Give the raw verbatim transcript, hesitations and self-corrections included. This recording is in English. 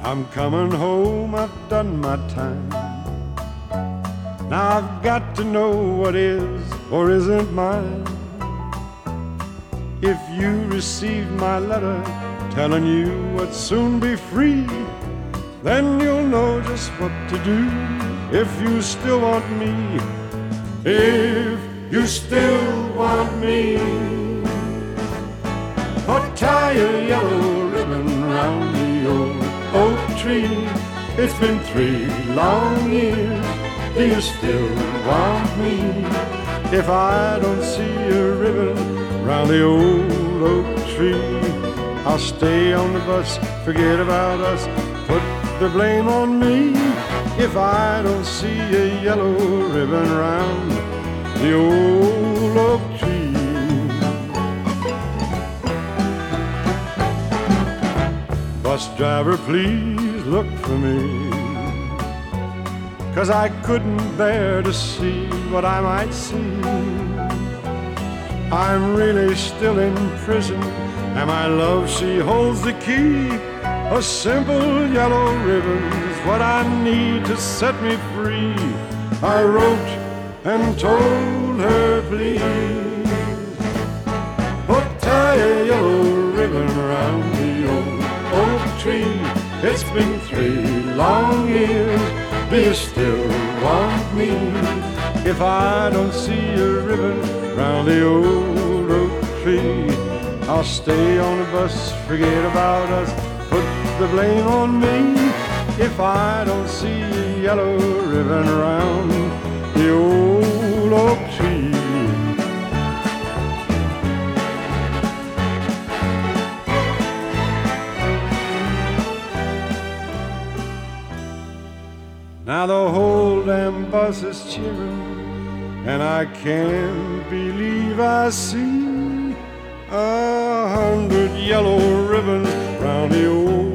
I'm coming home, I've done my time. Now I've got to know what is or isn't mine. If you received my letter telling you would soon be free, then you'll know just what to do if you still want me. If you still want me, or tie a yellow ribbon round the old oak tree. It's been three long years, do you still want me? If I don't see a ribbon round the old oak tree, I'll stay on the bus, forget about us, put the blame on me. If I don't see a yellow ribbon round the old oak tree. Bus driver, please look for me, 'cause I couldn't bear to see what I might see. I'm really still in prison, and my love, she holds the key. A simple yellow ribbon's what I need to set me free. I wrote and told her, please, oh, tie a yellow ribbon around the old oak tree. It's been three long years, do you still want me? If I don't see a ribbon round the old oak tree, I'll stay on the bus, forget about us, put the blame on me. If I don't see a yellow ribbon round the old oak tree. Now the whole damn bus is cheering, and I can't believe I see a hundred yellow ribbons round the old